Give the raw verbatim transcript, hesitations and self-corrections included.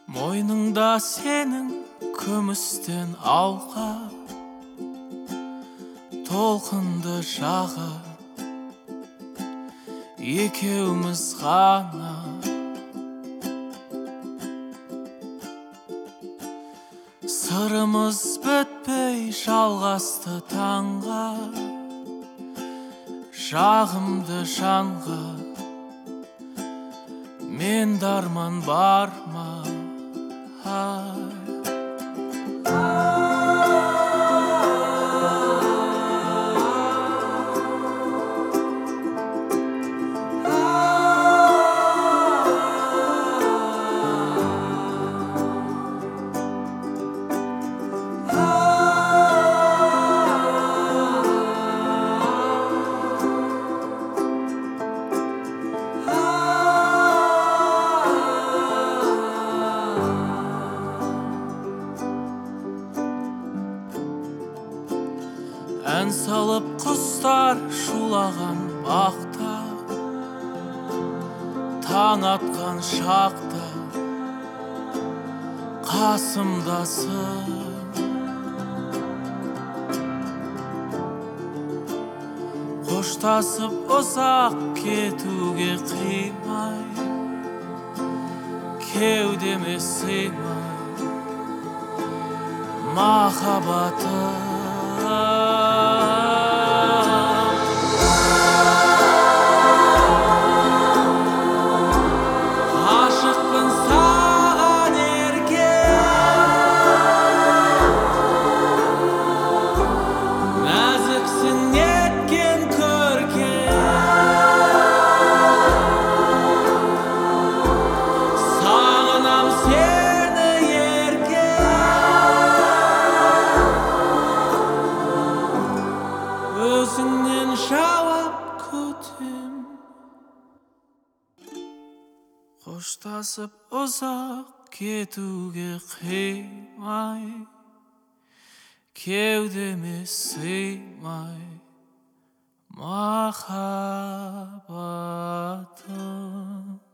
Мойныңда сенің күмістен алқа, толқынды жағы екеуміз ғана. Сырымыз бітпей жалғасты таңға, жағымды жанға мен дарман бар ма? Ән салып құстар шулаған бақта, таң атқан шақта қасымдасың. Қоштасып ұзақ кетуге қимай, кеудеме сыймай махаббатым. Ғашықпын саған еркем, нәзіксің неткен көркем, сағынам сені еркем, өзіңнен жауап күтем. Қоштасып ұзақ кетуге қимай, кеудеме сыймай махаббатым.